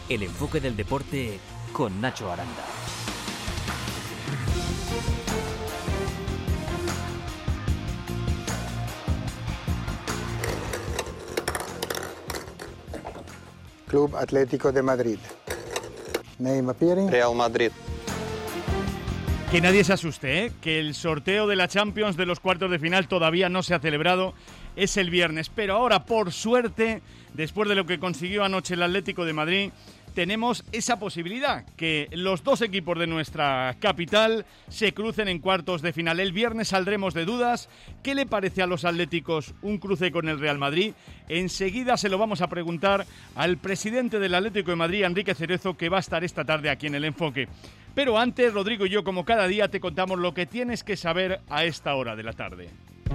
El enfoque del deporte con Nacho Aranda. Club Atlético de Madrid. Name appearing. Real Madrid. Que nadie se asuste, que el sorteo de la Champions de los cuartos de final todavía no se ha celebrado, es el viernes. Pero ahora, por suerte, después de lo que consiguió anoche el Atlético de Madrid, tenemos esa posibilidad, que los dos equipos de nuestra capital se crucen en cuartos de final. El viernes saldremos de dudas. ¿Qué le parece a los atléticos un cruce con el Real Madrid? Enseguida se lo vamos a preguntar al presidente del Atlético de Madrid, Enrique Cerezo, que va a estar esta tarde aquí en El Enfoque. Pero antes, Rodrigo y yo, como cada día, te contamos lo que tienes que saber a esta hora de la tarde.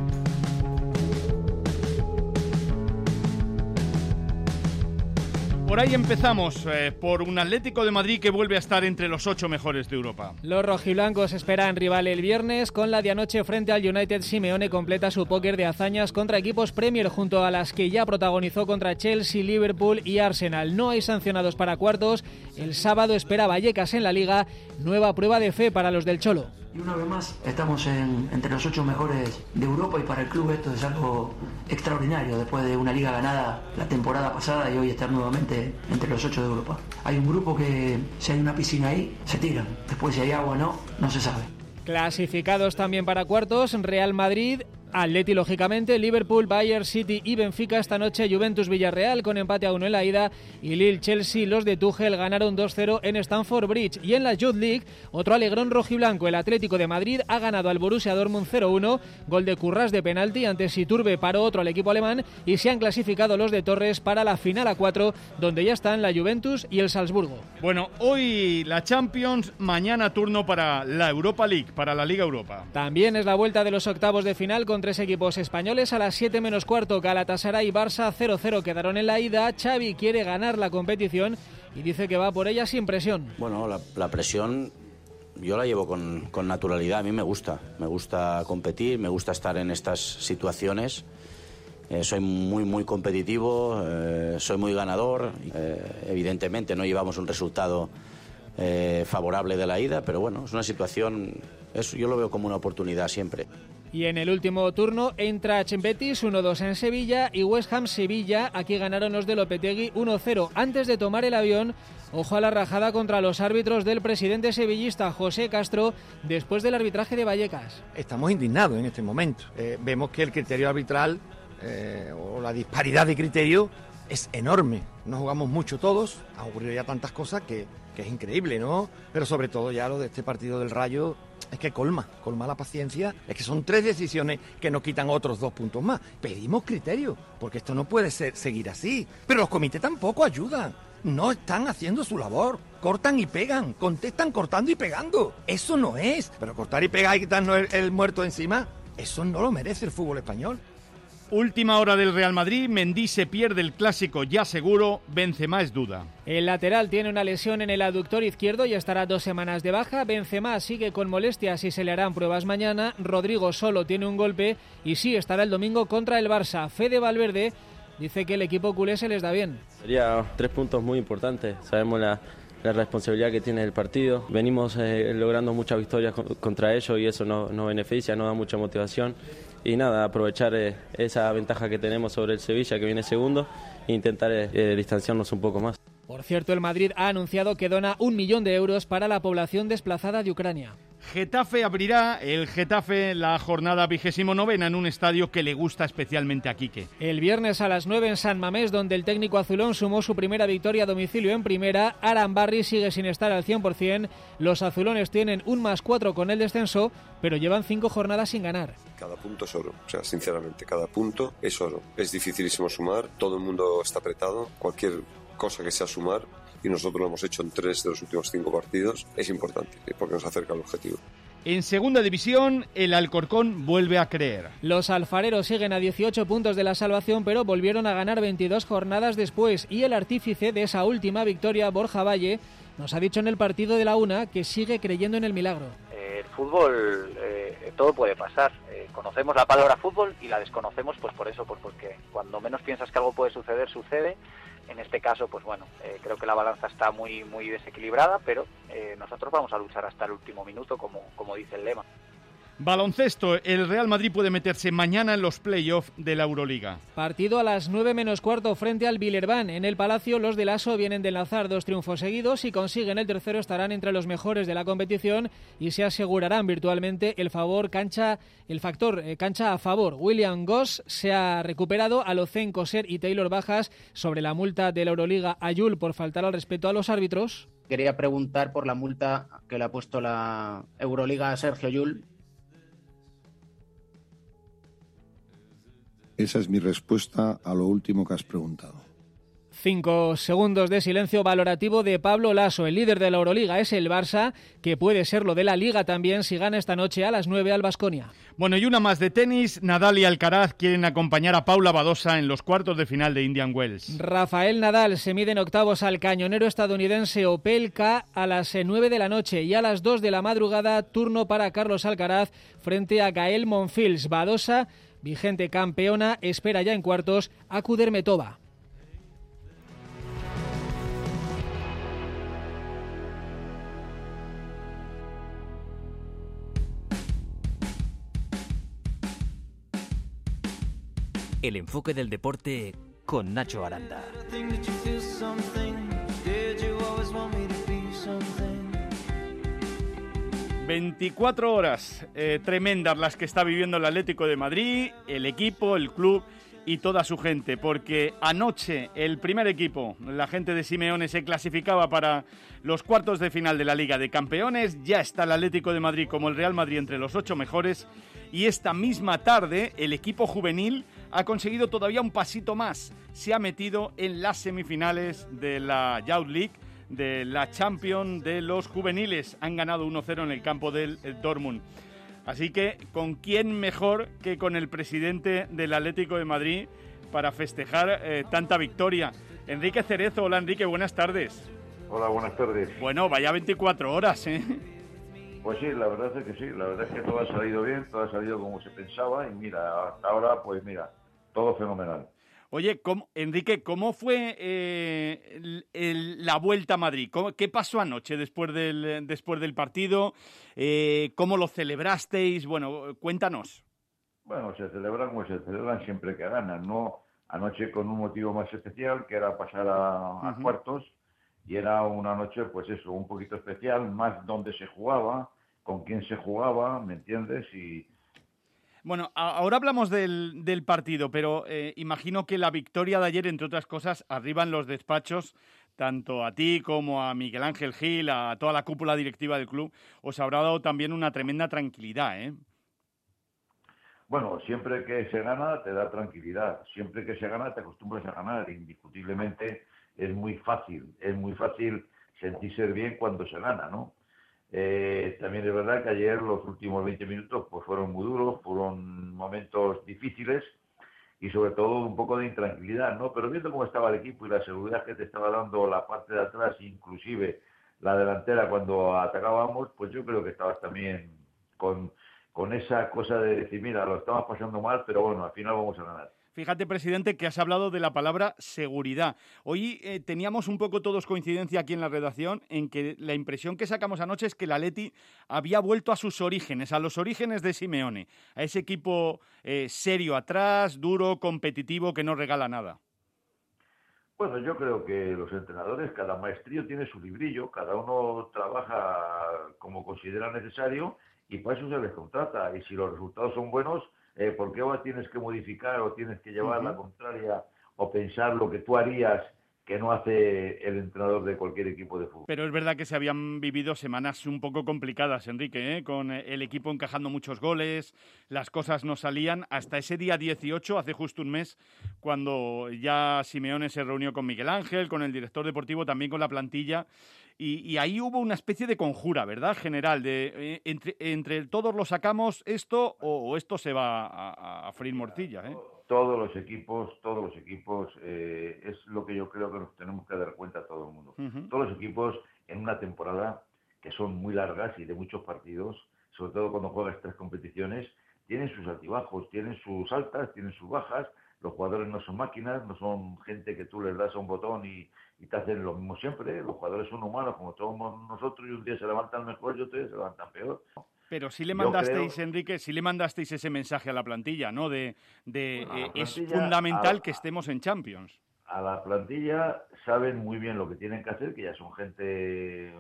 Por ahí empezamos, por un Atlético de Madrid que vuelve a estar entre los 8 mejores de Europa. Los rojiblancos esperan rival el viernes. Con la de anoche frente al United, Simeone completa su póker de hazañas contra equipos Premier, junto a las que ya protagonizó contra Chelsea, Liverpool y Arsenal. No hay sancionados para cuartos. El sábado espera Vallecas en la Liga. Nueva prueba de fe para los del Cholo. Y una vez más estamos entre los 8 mejores de Europa, y para el club esto es algo extraordinario, después de una liga ganada la temporada pasada y hoy estar nuevamente entre los 8 de Europa. Hay un grupo que, si hay una piscina ahí, se tiran. Después, si hay agua o no se sabe. Clasificados también para cuartos, Real Madrid, Atleti lógicamente, Liverpool, Bayern, City y Benfica. Esta noche Juventus-Villarreal con empate a 1 en la ida, y Lille-Chelsea, los de Tuchel, ganaron 2-0 en Stamford Bridge. Y en la Youth League, otro alegrón rojiblanco, el Atlético de Madrid ha ganado al Borussia Dortmund 0-1, gol de Currás de penalti. Antes Iturbe paró otro al equipo alemán, y se han clasificado los de Torres para la final a 4, donde ya están la Juventus y el Salzburgo. Bueno, hoy la Champions, mañana turno para la Europa League, para la Liga Europa. También es la vuelta de los octavos de final con 3 equipos españoles. A las 7 menos cuarto, Galatasaray y Barça 0-0 quedaron en la ida. Xavi quiere ganar la competición y dice que va por ella sin presión. Bueno, la presión yo la llevo con naturalidad. A mí me gusta competir, me gusta estar en estas situaciones. Soy muy competitivo, soy muy ganador. Evidentemente no llevamos un resultado favorable de la ida, pero bueno, es una situación, yo lo veo como una oportunidad siempre. Y en el último turno entra Betis 1-2 en Sevilla y West Ham Sevilla. Aquí ganaron los de Lopetegui 1-0. Antes de tomar el avión, ojo a la rajada contra los árbitros del presidente sevillista José Castro después del arbitraje de Vallecas. Estamos indignados en este momento. Vemos que el criterio arbitral o la disparidad de criterio es enorme. Nos jugamos mucho todos, han ocurrido ya tantas cosas que es increíble, ¿no? Pero sobre todo ya lo de este partido del Rayo es que colma la paciencia. Es que son 3 decisiones que nos quitan otros 2 puntos más. Pedimos criterio, porque esto no puede seguir así. Pero los comités tampoco ayudan. No están haciendo su labor. Cortan y pegan, contestan cortando y pegando. Eso no es. Pero cortar y pegar y quitarnos el muerto encima, eso no lo merece el fútbol español. Última hora del Real Madrid, Mendy se pierde el clásico ya seguro, Benzema es duda. El lateral tiene una lesión en el aductor izquierdo y estará 2 semanas de baja. Benzema sigue con molestias y se le harán pruebas mañana. Rodrigo solo tiene un golpe y sí estará el domingo contra el Barça. Fede Valverde dice que el equipo culé se les da bien. Sería 3 puntos muy importantes, sabemos la responsabilidad que tiene el partido. Venimos logrando muchas victorias contra ellos y eso nos beneficia, nos da mucha motivación. Y nada, aprovechar esa ventaja que tenemos sobre el Sevilla, que viene segundo, e intentar distanciarnos un poco más. Por cierto, el Madrid ha anunciado que dona 1 millón de euros para la población desplazada de Ucrania. Getafe abrirá el Getafe la jornada 29ª en un estadio que le gusta especialmente a Quique. El viernes a las 9 en San Mamés, donde el técnico azulón sumó su primera victoria a domicilio en primera. Arambarri sigue sin estar al 100%. Los azulones tienen un +4 con el descenso, pero llevan 5 jornadas sin ganar. Cada punto es oro, o sea, sinceramente, cada punto es oro. Es dificilísimo sumar, todo el mundo está apretado, cualquier cosa que sea sumar, y nosotros lo hemos hecho en 3 de los últimos 5 partidos, es importante, porque nos acerca al objetivo. En segunda división, el Alcorcón vuelve a creer. Los alfareros siguen a 18 puntos de la salvación, pero volvieron a ganar 22 jornadas después, y el artífice de esa última victoria, Borja Valle, nos ha dicho en el partido de la una que sigue creyendo en el milagro. El fútbol, todo puede pasar. conocemos la palabra fútbol y la desconocemos pues por eso, pues porque cuando menos piensas que algo puede suceder, sucede. En este caso, pues bueno, creo que la balanza está muy desequilibrada, pero nosotros vamos a luchar hasta el último minuto, como dice el lema. Baloncesto, el Real Madrid puede meterse mañana en los playoffs de la Euroliga. Partido a las 9 menos cuarto frente al Villerban. En el Palacio, los del ASO vienen de enlazar 2 triunfos seguidos. Si consiguen el tercero, estarán entre los mejores de la competición y se asegurarán virtualmente el factor cancha a favor. William Goss se ha recuperado, Alocen, Coser y Taylor bajas sobre la multa de la Euroliga a Yul por faltar al respeto a los árbitros. Quería preguntar por la multa que le ha puesto la Euroliga a Sergio Yul. Esa es mi respuesta a lo último que has preguntado. 5 segundos de silencio valorativo de Pablo Laso. El líder de la Euroliga es el Barça, que puede ser lo de la Liga también si gana esta noche a las 9 al Baskonia. Bueno, y una más de tenis. Nadal y Alcaraz quieren acompañar a Paula Badosa en los cuartos de final de Indian Wells. Rafael Nadal se mide en octavos al cañonero estadounidense Opelka a las 9 de la noche y a las 2 de la madrugada turno para Carlos Alcaraz frente a Gael Monfils. Badosa, vigente campeona, espera ya en cuartos a Kudermetova. El enfoque del deporte con Nacho Aranda. 24 horas tremendas las que está viviendo el Atlético de Madrid, el equipo, el club y toda su gente, porque anoche el primer equipo, la gente de Simeone, se clasificaba para los cuartos de final de la Liga de Campeones. Ya está el Atlético de Madrid como el Real Madrid entre los 8 mejores, y esta misma tarde el equipo juvenil ha conseguido todavía un pasito más. Se ha metido en las semifinales de la Youth League, de la Champions de los juveniles. Han ganado 1-0 en el campo del Dortmund. Así que, ¿con quién mejor que con el presidente del Atlético de Madrid para festejar tanta victoria? Enrique Cerezo. Hola, Enrique, buenas tardes. Hola, buenas tardes. Bueno, vaya 24 horas, ¿eh? Pues sí, la verdad es que sí, la verdad es que todo ha salido bien, todo ha salido como se pensaba y mira, hasta ahora, pues mira, todo fenomenal. Oye, Enrique, ¿cómo fue la vuelta a Madrid? ¿Qué pasó anoche después del partido? ¿Cómo lo celebrasteis? Bueno, cuéntanos. Bueno, se celebran como se celebran siempre que ganan, ¿no? Anoche con un motivo más especial, que era pasar a cuartos, y era una noche, pues eso, un poquito especial, más donde se jugaba, con quién se jugaba, ¿me entiendes? Y bueno, ahora hablamos del partido, pero imagino que la victoria de ayer, entre otras cosas, arriba en los despachos, tanto a ti como a Miguel Ángel Gil, a toda la cúpula directiva del club, os habrá dado también una tremenda tranquilidad, ¿eh? Bueno, siempre que se gana te da tranquilidad, siempre que se gana te acostumbras a ganar, indiscutiblemente es muy fácil sentirse bien cuando se gana, ¿no? También es verdad que ayer los últimos 20 minutos pues fueron muy duros, fueron momentos difíciles y sobre todo un poco de intranquilidad, ¿no? Pero viendo cómo estaba el equipo y la seguridad que te estaba dando la parte de atrás, inclusive la delantera cuando atacábamos, pues yo creo que estabas también con esa cosa de decir, mira, lo estamos pasando mal, pero bueno, al final vamos a ganar. Fíjate, presidente, que has hablado de la palabra seguridad. Hoy teníamos un poco todos coincidencia aquí en la redacción en que la impresión que sacamos anoche es que el Atleti había vuelto a sus orígenes, a los orígenes de Simeone, a ese equipo serio atrás, duro, competitivo, que no regala nada. Bueno, yo creo que los entrenadores, cada maestrillo tiene su librillo, cada uno trabaja como considera necesario y para eso se les contrata. Y si los resultados son buenos, ¿por qué ahora tienes que modificar o tienes que llevar la contraria o pensar lo que tú harías que no hace el entrenador de cualquier equipo de fútbol? Pero es verdad que se habían vivido semanas un poco complicadas, Enrique, ¿eh? Con el equipo encajando muchos goles, las cosas no salían, hasta ese día 18, hace justo un mes, cuando ya Simeone se reunió con Miguel Ángel, con el director deportivo, también con la plantilla, y ahí hubo una especie de conjura, ¿verdad?, general, de entre todos lo sacamos esto o esto se va a freír morcilla, ¿eh? Todos los equipos, es lo que yo creo que nos tenemos que dar cuenta a todo el mundo. Todos los equipos en una temporada que son muy largas y de muchos partidos, sobre todo cuando juegas 3 competiciones, tienen sus altibajos, tienen sus altas, tienen sus bajas. Los jugadores no son máquinas, no son gente que tú les das a un botón y te hacen lo mismo siempre. Los jugadores son humanos como todos nosotros y un día se levantan mejor y otro día se levantan peor. Pero sí le mandasteis, Enrique, sí le mandasteis ese mensaje a la plantilla, ¿no? Es fundamental que estemos en Champions. A la plantilla saben muy bien lo que tienen que hacer, que ya son gente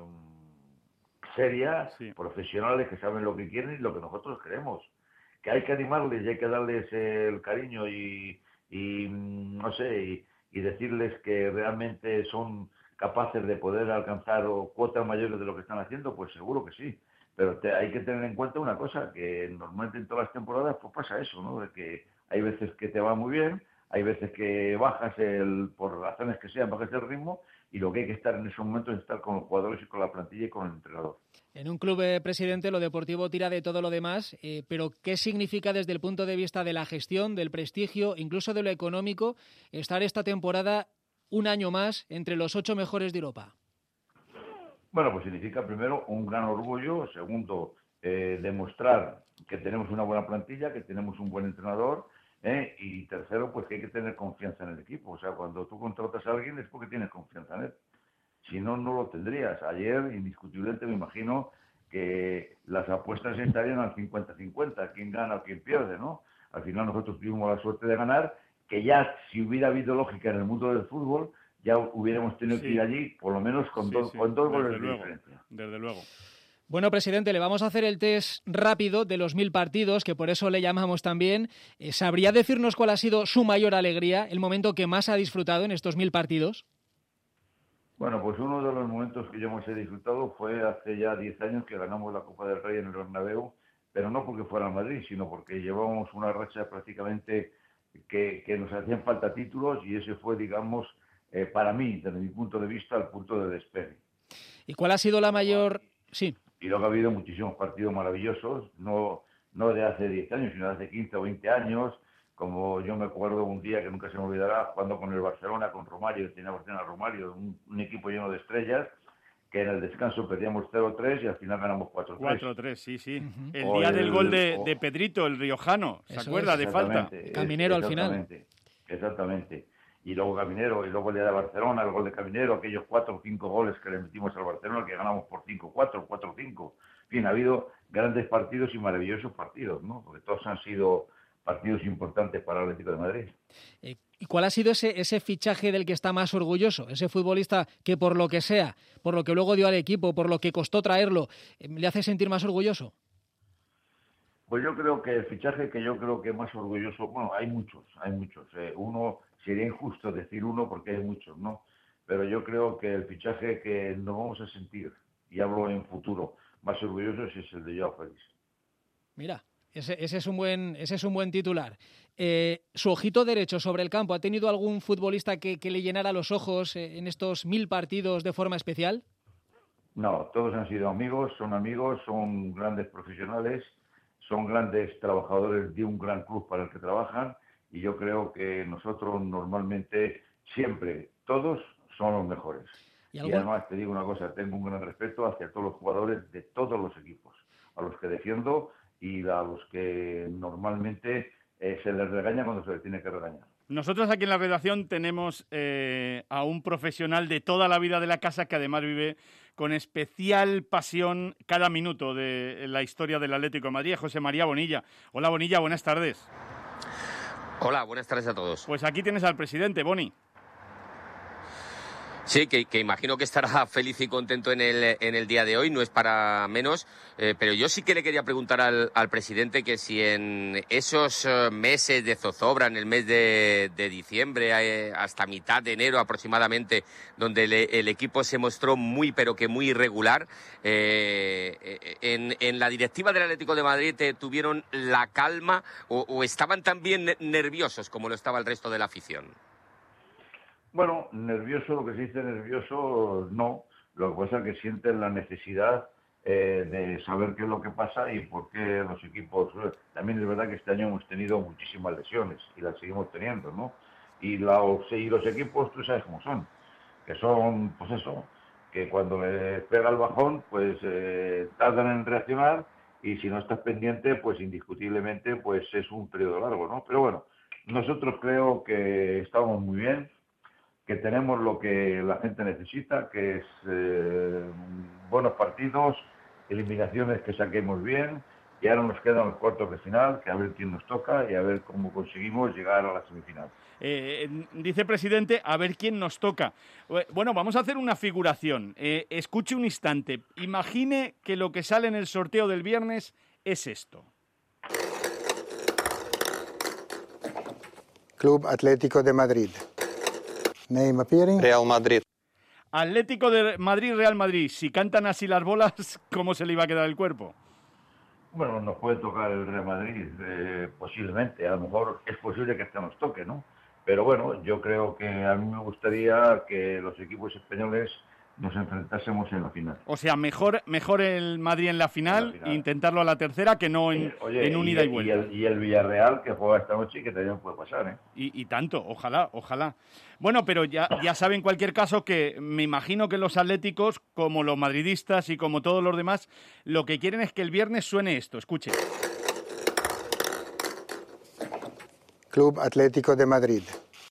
seria, profesionales, que saben lo que quieren y lo que nosotros queremos. Que hay que animarles y hay que darles el cariño y no sé, y decirles que realmente son capaces de poder alcanzar cuotas mayores de lo que están haciendo, pues seguro que sí. Pero hay que tener en cuenta una cosa, que normalmente en todas las temporadas pues pasa eso, ¿no? De que hay veces que te va muy bien, hay veces que bajas por razones que sean, bajas el ritmo, y lo que hay que estar en esos momentos es estar con los jugadores y con la plantilla y con el entrenador. En un club, presidente, lo deportivo tira de todo lo demás, pero ¿qué significa desde el punto de vista de la gestión, del prestigio, incluso de lo económico, estar esta temporada un año más entre los 8 mejores de Europa? Bueno, pues significa primero un gran orgullo, segundo, demostrar que tenemos una buena plantilla, que tenemos un buen entrenador, y tercero, pues que hay que tener confianza en el equipo. O sea, cuando tú contratas a alguien es porque tienes confianza en él. Si no, no lo tendrías. Ayer, indiscutiblemente, me imagino que las apuestas estarían al 50-50, quién gana o quién pierde, ¿no? Al final nosotros tuvimos la suerte de ganar, que ya si hubiera habido lógica en el mundo del fútbol, ya hubiéramos tenido que ir allí, por lo menos con dos goles de diferencia. Desde luego. Bueno, presidente, le vamos a hacer el test rápido de los 1000 partidos, que por eso le llamamos también. ¿Sabría decirnos cuál ha sido su mayor alegría, el momento que más ha disfrutado en estos 1000 partidos? Bueno, pues uno de los momentos que yo más he disfrutado fue hace ya 10 años que ganamos la Copa del Rey en el Bernabéu, pero no porque fuera el Madrid, sino porque llevábamos una racha prácticamente que nos hacían falta títulos, y ese fue, digamos, para mí, desde mi punto de vista, el punto de despegue. ¿Y cuál ha sido la mayor...? Sí. Y luego ha habido muchísimos partidos maravillosos, no de hace 10 años, sino de hace 15 o 20 años, como yo me acuerdo un día que nunca se me olvidará, jugando con el Barcelona, con Romario, tenía Barcelona Romario, un equipo lleno de estrellas, que en el descanso perdíamos 0-3 y al final ganamos 4-3. 4-3, sí. El día del gol de Pedrito, el riojano, ¿se acuerda? De falta. Caminero al final. Exactamente. Y luego Caminero, y luego el día de Barcelona, el gol de Caminero, aquellos 4 o 5 goles que le metimos al Barcelona, que ganamos por 5-4, 4-5. En fin, ha habido grandes partidos y maravillosos partidos, ¿no? Porque todos han sido partidos importantes para el Atlético de Madrid. ¿Y cuál ha sido ese fichaje del que está más orgulloso? Ese futbolista que por lo que sea, por lo que luego dio al equipo, por lo que costó traerlo, ¿le hace sentir más orgulloso? Pues yo creo que el fichaje que yo creo que más orgulloso, bueno, hay muchos. Uno, sería injusto decir uno porque hay muchos, ¿no? Pero yo creo que el fichaje que nos vamos a sentir, y hablo en futuro, más orgullosos es el de Joao Félix. Mira, ese es un buen titular. ¿Su ojito derecho sobre el campo, ha tenido algún futbolista que le llenara los ojos en estos 1000 partidos de forma especial? No, todos han sido amigos, son grandes profesionales, son grandes trabajadores de un gran club para el que trabajan, y yo creo que nosotros normalmente, siempre, todos son los mejores. Y además te digo una cosa, tengo un gran respeto hacia todos los jugadores de todos los equipos, a los que defiendo y a los que normalmente se les regaña cuando se les tiene que regañar. Nosotros aquí en la redacción tenemos a un profesional de toda la vida de la casa que además vive con especial pasión cada minuto de la historia del Atlético de Madrid, José María Bonilla. Hola Bonilla, buenas tardes. Hola, buenas tardes a todos. Pues aquí tienes al presidente, Boni. Sí, que imagino que estará feliz y contento en el día de hoy, no es para menos, pero yo sí que le quería preguntar al presidente que si en esos meses de zozobra, en el mes de diciembre hasta mitad de enero aproximadamente, donde el equipo se mostró muy pero que muy irregular, en la directiva del Atlético de Madrid tuvieron la calma o estaban también nerviosos como lo estaba el resto de la afición. Bueno, nervioso, lo que se dice nervioso, no. Lo que pasa es que sienten la necesidad de saber qué es lo que pasa y por qué los equipos... También es verdad que este año hemos tenido muchísimas lesiones y las seguimos teniendo, ¿no? Y los equipos, tú sabes cómo son, que son, pues eso, que cuando les pega el bajón, pues tardan en reaccionar y si no estás pendiente, pues indiscutiblemente pues es un periodo largo, ¿no? Pero bueno, nosotros creo que estamos muy bien, que tenemos lo que la gente necesita, que es buenos partidos, eliminaciones que saquemos bien, y ahora nos quedan los cuartos de final, que a ver quién nos toca y a ver cómo conseguimos llegar a la semifinal. Dice presidente, a ver quién nos toca. Bueno, vamos a hacer una figuración. Escuche un instante. Imagine que lo que sale en el sorteo del viernes es esto. Club Atlético de Madrid. Name appearing. Real Madrid. Atlético de Madrid, Real Madrid. Si cantan así las bolas, ¿cómo se le iba a quedar el cuerpo? Bueno, nos puede tocar el Real Madrid, posiblemente. A lo mejor es posible que hasta nos toque, ¿no? Pero bueno, yo creo que a mí me gustaría que los equipos españoles nos enfrentásemos en la final. O sea, mejor el Madrid en la final e intentarlo a la tercera que no en un ida y vuelta. Y el Villarreal, que juega esta noche y que también puede pasar, ¿eh? Y tanto, ojalá. Bueno, pero ya saben en cualquier caso que me imagino que los atléticos, como los madridistas y como todos los demás, lo que quieren es que el viernes suene esto. Escuche. Club Atlético de Madrid.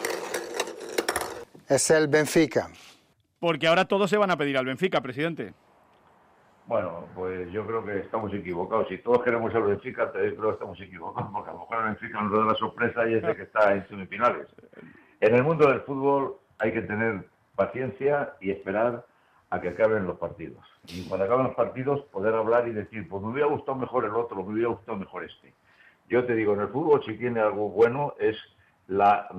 Es el Benfica. Porque ahora todos se van a pedir al Benfica, presidente. Bueno, pues yo creo que estamos equivocados. Si todos queremos al Benfica, creo que estamos equivocados, porque a lo mejor el Benfica nos da la sorpresa y es de que está en semifinales. En el mundo del fútbol hay que tener paciencia y esperar a que acaben los partidos. Y cuando acaben los partidos, poder hablar y decir, pues me hubiera gustado mejor el otro, me hubiera gustado mejor este. Yo te digo, en el fútbol si tiene algo bueno es la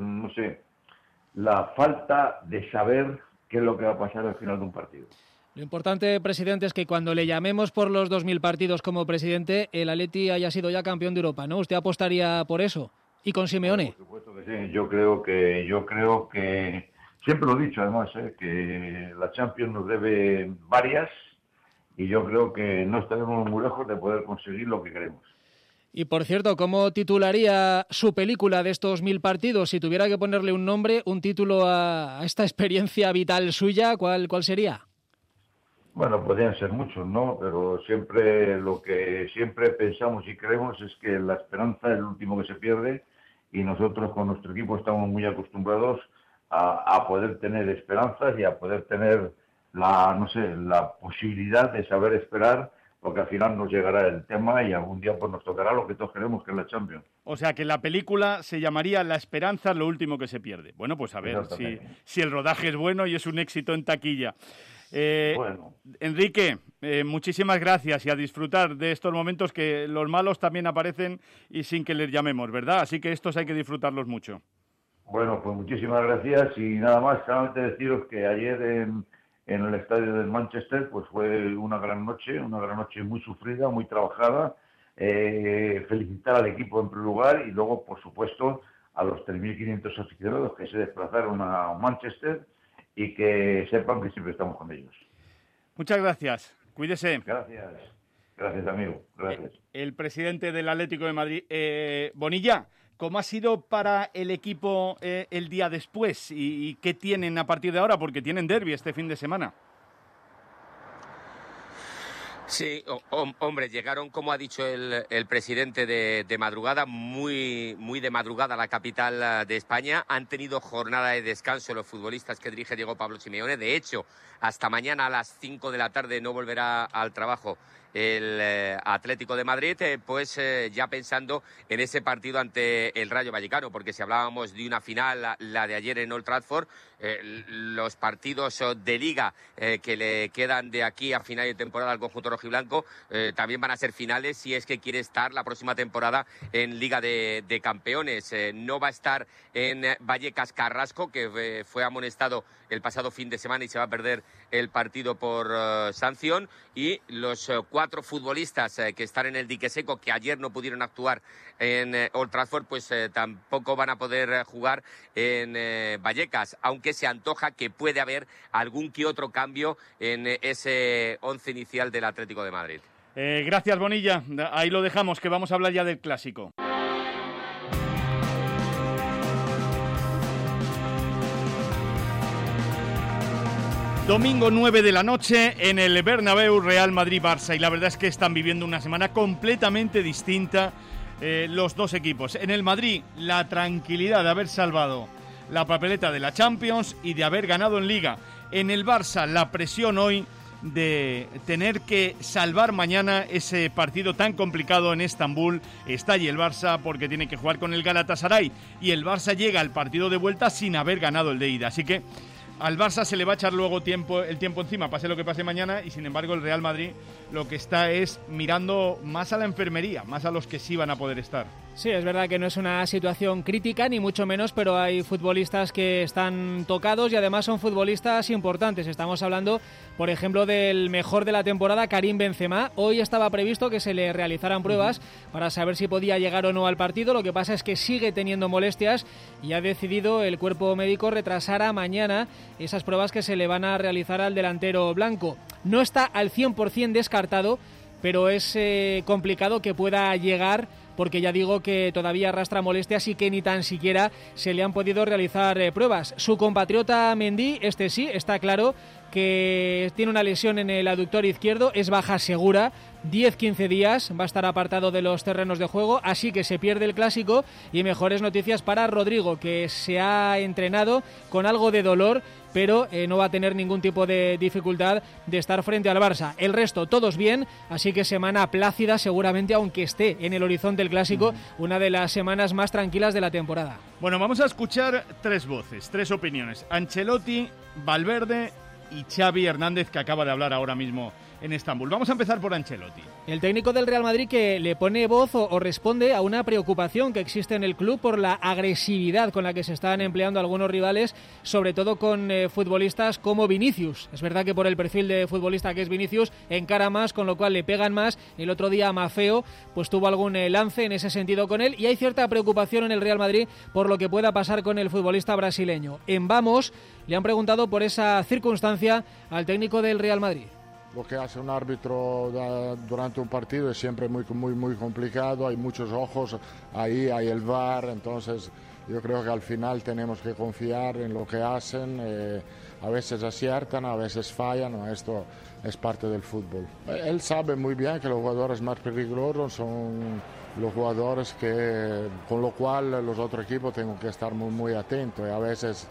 falta de saber qué es lo que va a pasar al final de un partido. Lo importante, presidente, es que cuando le llamemos por los 2.000 partidos como presidente, el Atleti haya sido ya campeón de Europa, ¿no? ¿Usted apostaría por eso? ¿Y con Simeone? Por supuesto que sí. Yo creo que siempre lo he dicho, además, que la Champions nos debe varias y yo creo que no estaremos muy lejos de poder conseguir lo que queremos. Y, por cierto, ¿cómo titularía su película de estos 1.000 partidos? Si tuviera que ponerle un nombre, un título a esta experiencia vital suya, ¿cuál sería? Bueno, podrían ser muchos, ¿no? Pero siempre lo que siempre pensamos y creemos es que la esperanza es lo último que se pierde y nosotros con nuestro equipo estamos muy acostumbrados a poder tener esperanzas y a poder tener la posibilidad de saber esperar, porque al final nos llegará el tema y algún día pues nos tocará lo que todos queremos, que es la Champions. O sea, que la película se llamaría La esperanza es lo último que se pierde. Bueno, pues a ver si el rodaje es bueno y es un éxito en taquilla. Bueno. Enrique, muchísimas gracias y a disfrutar de estos momentos que los malos también aparecen y sin que les llamemos, ¿verdad? Así que estos hay que disfrutarlos mucho. Bueno, pues muchísimas gracias y nada más, solamente deciros que ayer en el estadio del Manchester pues fue una gran noche muy sufrida, muy trabajada. Felicitar al equipo en primer lugar y luego, por supuesto, a los 3.500 aficionados que se desplazaron a Manchester y que sepan que siempre estamos con ellos. Muchas gracias. Cuídese. Gracias. Gracias, amigo. Gracias. El presidente del Atlético de Madrid. Bonilla, ¿cómo ha sido para el equipo el día después? ¿Y qué tienen a partir de ahora? Porque tienen derbi este fin de semana. Sí, hombre, llegaron, como ha dicho el presidente, de madrugada, muy de madrugada a la capital de España. Han tenido jornada de descanso los futbolistas que dirige Diego Pablo Simeone. De hecho, hasta mañana a las 5 de la tarde no volverá al trabajo el Atlético de Madrid, ya pensando en ese partido ante el Rayo Vallecano, porque si hablábamos de una final, la de ayer en Old Trafford, los partidos de Liga que le quedan de aquí a final de temporada al conjunto rojiblanco también van a ser finales si es que quiere estar la próxima temporada en Liga de Campeones. No va a estar en Vallecas Carrasco, que fue amonestado el pasado fin de semana y se va a perder el partido por sanción, y los 4 futbolistas que están en el dique seco, que ayer no pudieron actuar en Old Trafford, pues tampoco van a poder jugar en Vallecas, aunque se antoja que puede haber algún que otro cambio en ese 11 inicial del Atlético de Madrid. Gracias, Bonilla. Ahí lo dejamos, que vamos a hablar ya del clásico. Domingo 9 de la noche en el Bernabéu, Real Madrid-Barça, y la verdad es que están viviendo una semana completamente distinta los dos equipos. En el Madrid, la tranquilidad de haber salvado la papeleta de la Champions y de haber ganado en Liga. En el Barça, la presión hoy de tener que salvar mañana ese partido tan complicado en Estambul. Está allí el Barça porque tiene que jugar con el Galatasaray, y el Barça llega al partido de vuelta sin haber ganado el de ida, así que al Barça se le va a echar luego el tiempo encima, pase lo que pase mañana, y sin embargo el Real Madrid lo que está es mirando más a la enfermería, más a los que sí van a poder estar. Sí, es verdad que no es una situación crítica, ni mucho menos, pero hay futbolistas que están tocados y además son futbolistas importantes. Estamos hablando, por ejemplo, del mejor de la temporada, Karim Benzema. Hoy estaba previsto que se le realizaran pruebas para saber si podía llegar o no al partido. Lo que pasa es que sigue teniendo molestias y ha decidido el cuerpo médico retrasar a mañana esas pruebas que se le van a realizar al delantero blanco. No está al 100% descartado, pero es complicado que pueda llegar, porque ya digo que todavía arrastra molestias y que ni tan siquiera se le han podido realizar pruebas. Su compatriota Mendy, sí, está claro que tiene una lesión en el aductor izquierdo, es baja segura, 10-15 días, va a estar apartado de los terrenos de juego, así que se pierde el Clásico. Y mejores noticias para Rodrigo, que se ha entrenado con algo de dolor, pero no va a tener ningún tipo de dificultad de estar frente al Barça. El resto, todos bien, así que semana plácida seguramente, aunque esté en el horizonte el Clásico, una de las semanas más tranquilas de la temporada. Bueno, vamos a escuchar tres voces, tres opiniones: Ancelotti, Valverde y Xavi Hernández, que acaba de hablar ahora mismo en Estambul. Vamos a empezar por Ancelotti. El técnico del Real Madrid, que le pone voz o responde a una preocupación que existe en el club por la agresividad con la que se están empleando algunos rivales, sobre todo con futbolistas como Vinicius. Es verdad que por el perfil de futbolista que es Vinicius, encara más, con lo cual le pegan más. El otro día Maffeo pues tuvo algún lance en ese sentido con él, y hay cierta preocupación en el Real Madrid por lo que pueda pasar con el futbolista brasileño. En Vamos le han preguntado por esa circunstancia al técnico del Real Madrid. Lo que hace un árbitro durante un partido es siempre muy complicado, hay muchos ojos ahí, hay el VAR, entonces yo creo que al final tenemos que confiar en lo que hacen, a veces aciertan, a veces fallan, esto es parte del fútbol. Él sabe muy bien que los jugadores más peligrosos son los jugadores con lo cual los otros equipos tienen que estar muy atentos, y a veces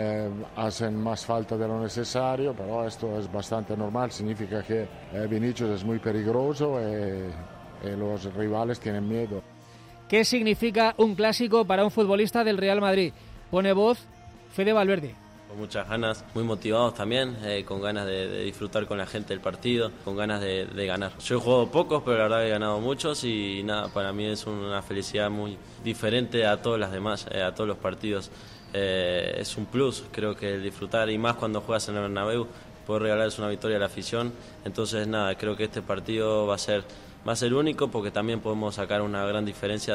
hacen más falta de lo necesario, pero esto es bastante normal, significa que Vinicius es muy peligroso y los rivales tienen miedo. ¿Qué significa un clásico para un futbolista del Real Madrid? Pone voz Fede Valverde. Con muchas ganas, muy motivados también, con ganas de disfrutar con la gente del partido, con ganas de ganar. Yo he jugado pocos, pero la verdad que he ganado muchos, y nada, para mí es una felicidad muy diferente a todas las demás, a todos los partidos. Es un plus, creo que el disfrutar, y más cuando juegas en el Bernabéu, poder regalarles una victoria a la afición. Entonces nada, creo que este partido va a ser único, porque también podemos sacar una gran diferencia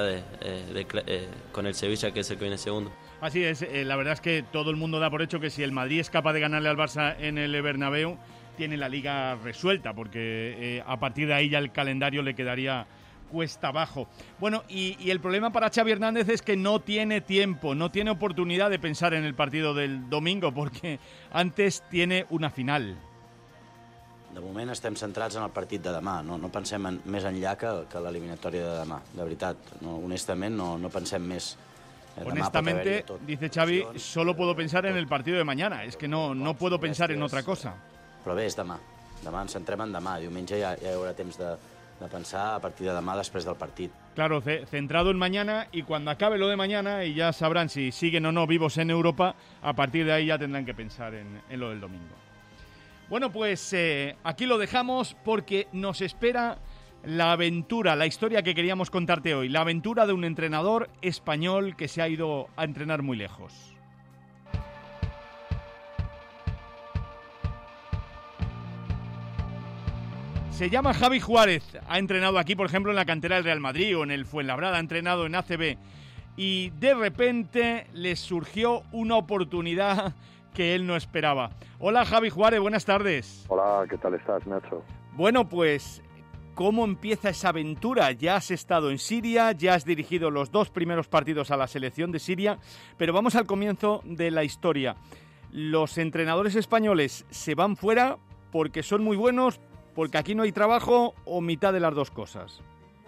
con el Sevilla, que es el que viene segundo. Así es, la verdad es que todo el mundo da por hecho que si el Madrid es capaz de ganarle al Barça en el Bernabéu, tiene la Liga resuelta, porque a partir de ahí ya el calendario le quedaría cuesta abajo. Bueno, y el problema para Xavi Hernández es que no tiene tiempo, no tiene oportunidad de pensar en el partido del domingo, porque antes tiene una final. De moment estem centrats en el partit de demà, no pensem més enllà que l'eliminatòria de demà, de veritat. No, honestament no pensem més. Honestamente, dice Xavi, solo puedo pensar en el partido de mañana, es que no puedo pensar en otra cosa. Però bé, és demà ens centrem en demà, diumenge ja hi haurà temps de pensar a partir de demà després del partit. Claro, centrado en mañana, y cuando acabe lo de mañana y ya sabrán si siguen o no vivos en Europa, a partir de ahí ya tendrán que pensar en lo del domingo. Bueno, pues aquí lo dejamos, porque nos espera la aventura, la historia que queríamos contarte hoy, la aventura de un entrenador español que se ha ido a entrenar muy lejos. Se llama Javi Juárez, ha entrenado aquí, por ejemplo, en la cantera del Real Madrid o en el Fuenlabrada, ha entrenado en ACB, y de repente le surgió una oportunidad que él no esperaba. Hola Javi Juárez, buenas tardes. Hola, ¿qué tal estás, Nacho? Bueno, pues ¿cómo empieza esa aventura? Ya has estado en Siria, ya has dirigido los 2 primeros partidos a la selección de Siria, pero vamos al comienzo de la historia. ¿Los entrenadores españoles se van fuera porque son muy buenos, porque aquí no hay trabajo o mitad de las dos cosas?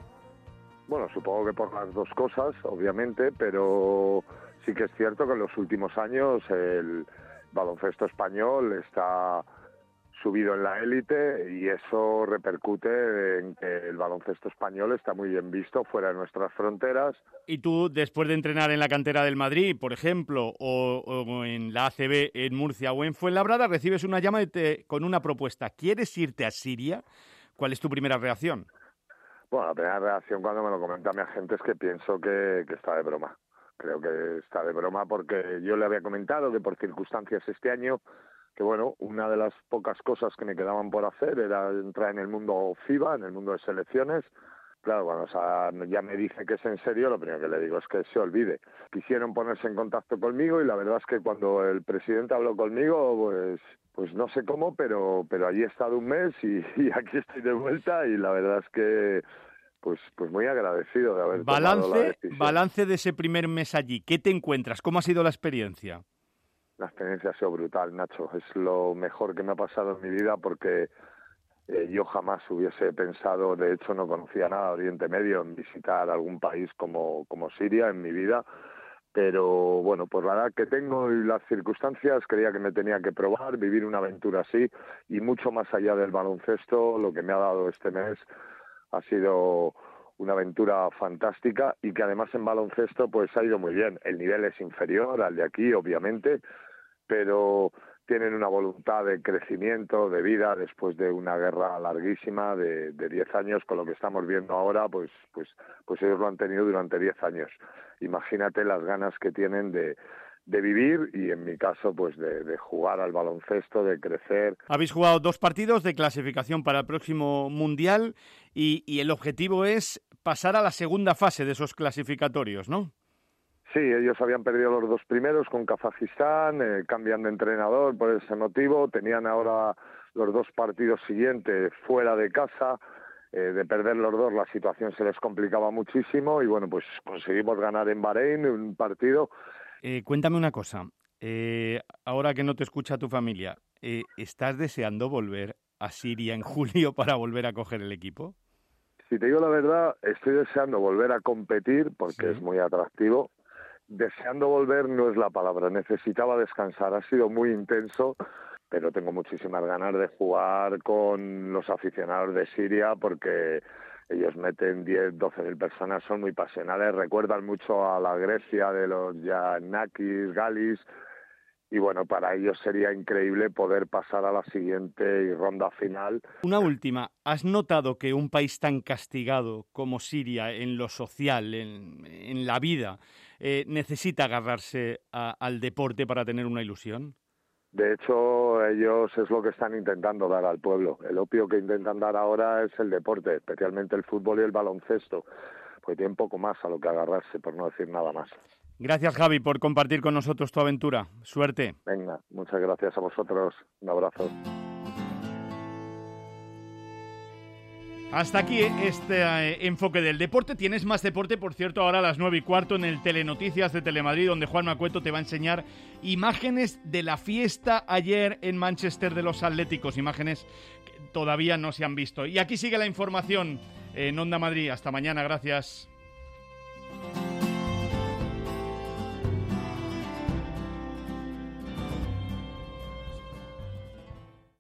Bueno, supongo que por las dos cosas, obviamente, pero sí que es cierto que en los últimos años el baloncesto español está subido en la élite y eso repercute en que el baloncesto español está muy bien visto fuera de nuestras fronteras. Y tú, después de entrenar en la cantera del Madrid, por ejemplo, o en la ACB en Murcia o en Fuenlabrada, recibes una llamada con una propuesta. ¿Quieres irte a Siria? ¿Cuál es tu primera reacción? Bueno, la primera reacción cuando me lo comenta mi agente es que pienso que está de broma. Creo que está de broma porque yo le había comentado que por circunstancias este año, que bueno, una de las pocas cosas que me quedaban por hacer era entrar en el mundo FIBA, en el mundo de selecciones. Claro, cuando ya me dice que es en serio, lo primero que le digo es que se olvide. Quisieron ponerse en contacto conmigo y la verdad es que cuando el presidente habló conmigo, pues no sé cómo, pero allí he estado un mes y aquí estoy de vuelta y la verdad es que pues muy agradecido de haber tomado la decisión. Balance de ese primer mes allí. ¿Qué te encuentras? ¿Cómo ha sido la experiencia? La experiencia ha sido brutal, Nacho. Es lo mejor que me ha pasado en mi vida porque yo jamás hubiese pensado, de hecho no conocía nada de Oriente Medio, en visitar algún país como Siria en mi vida. Pero bueno, pues la edad que tengo y las circunstancias, creía que me tenía que probar, vivir una aventura así y mucho más allá del baloncesto, lo que me ha dado este mes ha sido una aventura fantástica y que además en baloncesto pues ha ido muy bien. El nivel es inferior al de aquí, obviamente, pero tienen una voluntad de crecimiento, de vida, después de una guerra larguísima de 10 años, con lo que estamos viendo ahora, pues ellos lo han tenido durante 10 años. Imagínate las ganas que tienen de vivir y en mi caso pues de jugar al baloncesto, de crecer. Habéis jugado 2 partidos de clasificación para el próximo Mundial y el objetivo es pasar a la segunda fase de esos clasificatorios, ¿no? Sí, ellos habían perdido los 2 primeros con Kazajistán, cambian de entrenador por ese motivo, tenían ahora los 2 partidos siguientes fuera de casa. De perder los 2 la situación se les complicaba muchísimo y bueno, pues conseguimos ganar en Bahrein un partido. Cuéntame una cosa, ahora que no te escucha tu familia, ¿estás deseando volver a Siria en julio para volver a coger el equipo? Si te digo la verdad, estoy deseando volver a competir porque es muy atractivo. Deseando volver no es la palabra, necesitaba descansar, ha sido muy intenso, pero tengo muchísimas ganas de jugar con los aficionados de Siria porque ellos meten 10, 12.000 personas, son muy pasionales, recuerdan mucho a la Grecia de los Giannakis, Galis, y bueno, para ellos sería increíble poder pasar a la siguiente ronda final. Una última, ¿has notado que un país tan castigado como Siria en lo social, en la vida, necesita agarrarse al deporte para tener una ilusión? De hecho, ellos es lo que están intentando dar al pueblo. El opio que intentan dar ahora es el deporte, especialmente el fútbol y el baloncesto, porque tienen poco más a lo que agarrarse, por no decir nada más. Gracias, Javi, por compartir con nosotros tu aventura. Suerte. Venga, muchas gracias a vosotros. Un abrazo. Hasta aquí este enfoque del deporte. Tienes más deporte, por cierto, ahora a las 9:15 en el Telenoticias de Telemadrid, donde Juan Macueto te va a enseñar imágenes de la fiesta ayer en Manchester de los Atléticos, imágenes que todavía no se han visto. Y aquí sigue la información en Onda Madrid. Hasta mañana, gracias.